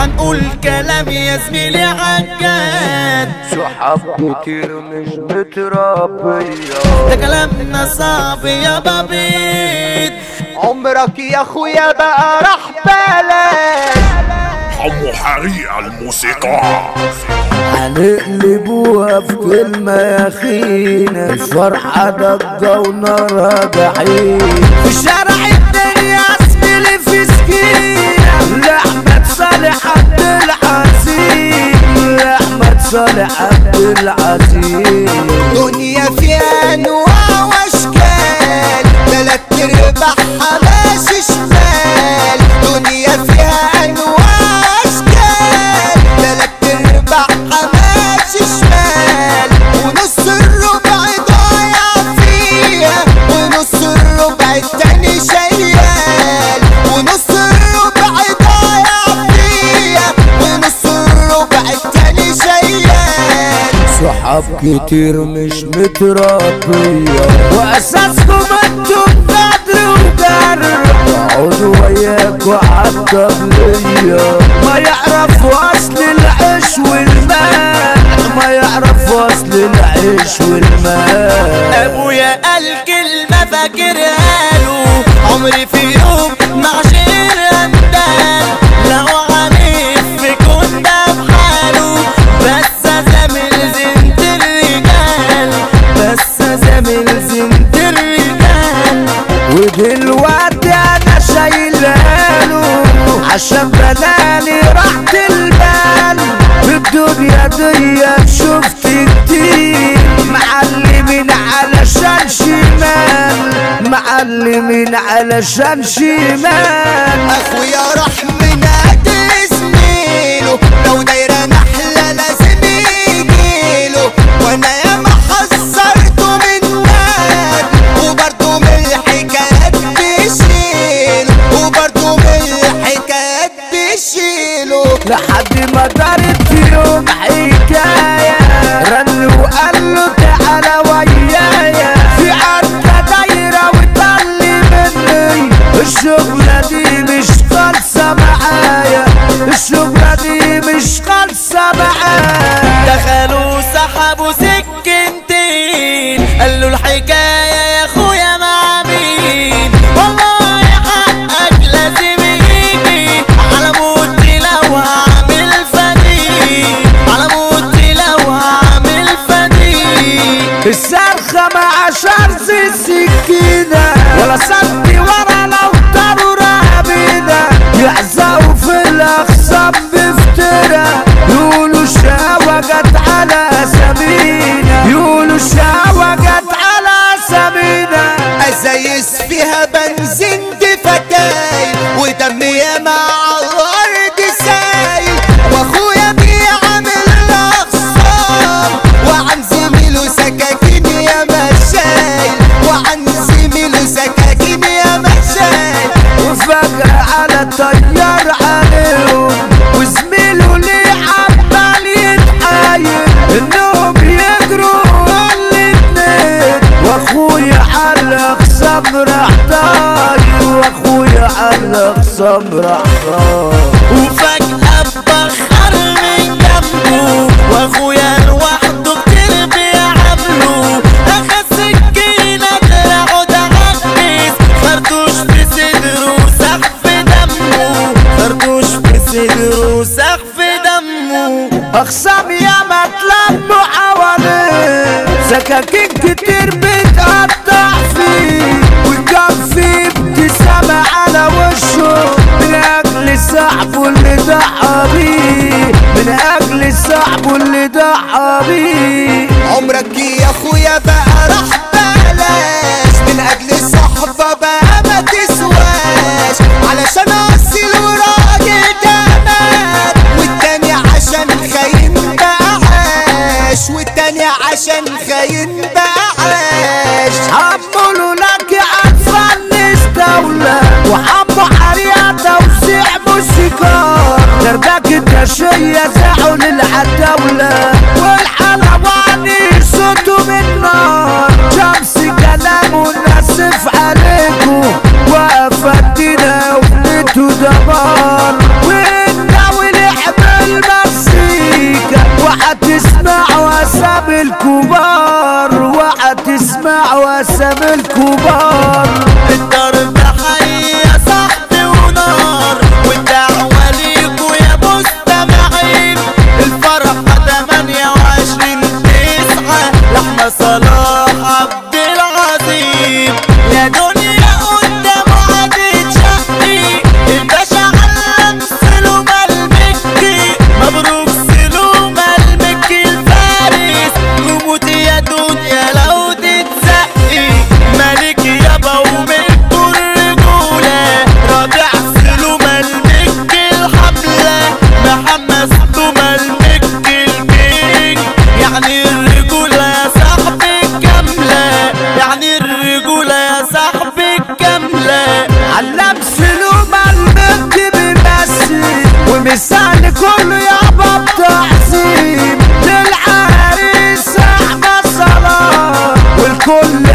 هنقول كلام يا زميلي عجاد. صحاب كتير مش متربية، ده كلامنا صعب يا بابيت. عمرك يا اخويا بقى راح بالك. حمو حريق الموسيقى. هنقلبوها في كلمة يا خينا، الفرحة ضجة ونارها جحيم. في شارع الدنيا زميلي في سكينة، لأحمد صالح عبد العزيز، لأحمد صالح عبد العزيز. دنيا فيها انواع واشكال، تلات ارباعها ماشي شمال. دنيا فيها انواع واشكال، تلات ارباعها ماشي شمال. ونص الربع ضايع فيها، ونص الربع التاني شيال. ونص الربع ضايع فيها، ونص الربع التاني شيال. صحاب كتير مش متربية، واساسكم انتم بدر وجرب. اقعدوا وياكوا عالطبلية، ما يعرفوا اصل العيش والمال، ما يعرفوا اصل العيش والمال. ابويا قال كلمة فاكرها له، عمري في يوم مع شير اندال. لو عنيف في كنت بحاله، بس زميل زنت الرجال، بس زميل زنت الرجال. ودلوقتي انا شايلاله، عشان بلاني راحة البال. في الدنيا دي شفت كتير، معلمين علشان شمال، معلمين علشان شمال. اخويا راح من قد زميله، لو دايرة نحلة لازم يجيله. وانا ياما حذرته من نار، وبرضه من الحكايات بيشيله، وبرضه من الحكايات بيشيله. لحد ما دارت في يوم حكاية، رن وقال له تعالى ويايا. في عركة دايرة وطلي مني، الشغلة دي مش خالصة معايا، الشغلة دي مش خالصة معايا. دخلوا سحبوا سكنتين، قالوا الحكاية يا اخويا مع مين. والله حقك لازم يجي، على موتي لو هعمل فديك، على موتي لو هعمل فديك. الصرخة مع شرز السكينة، ولا صدي ورا لو طاروا رهبينا. يعزقوا في الأخصام بفترة، يقولوا الشهوة جت على سمينا، يقولوا الشهوة جت على سمينا. ازايس فيها بنزين دي فتايل، ودمي ياما عالارض سايل. واخويا بيعمل الاخصام، وعن زميله سكاكين ياما شايل، وعن زميله سكاكين ياما شايل. وفجأة على طيار عليهم، وزميله ليه عمال يتحايل انهم يجروا الاتنين. واخويا على الاقسام راح طاير، واخويا على الاقسام راح طاير. وفجأة بخر من جنبه، واخويا لوحده كتير بيعامله. اخد سكينة دراعه تعبس، خرطوش في صدره سقف دمه، خرطوش في صدره سقف دمه. اقسام ياما اتلموا حواليه، سكاكين كتير بتقطع فيه. وكان في ابتسامة على وشه، من اجل صاحبه اللي ضحى بيه، من اجل صاحبه اللي ضحى بيه. عمرك يا اخويا بقى راح بلاش، من اجل صحبة بقى ما تسواش. علشان اصيل وراجل ده مات، والتاني عشان خاين بقى عاش، والتاني عشان خاين بقى عاش. حملوا لك عالفن دولة، وحموا حريقة توسيع موسيقار. دردك الدشية زعوا للعدولة، والحلواني صوته من نار. شمس كلامه ناسف عليكم، وقف الدين وفنته دمار. والناوي يعني كله يابا بتعظيم للعريس احمد صلاح والكل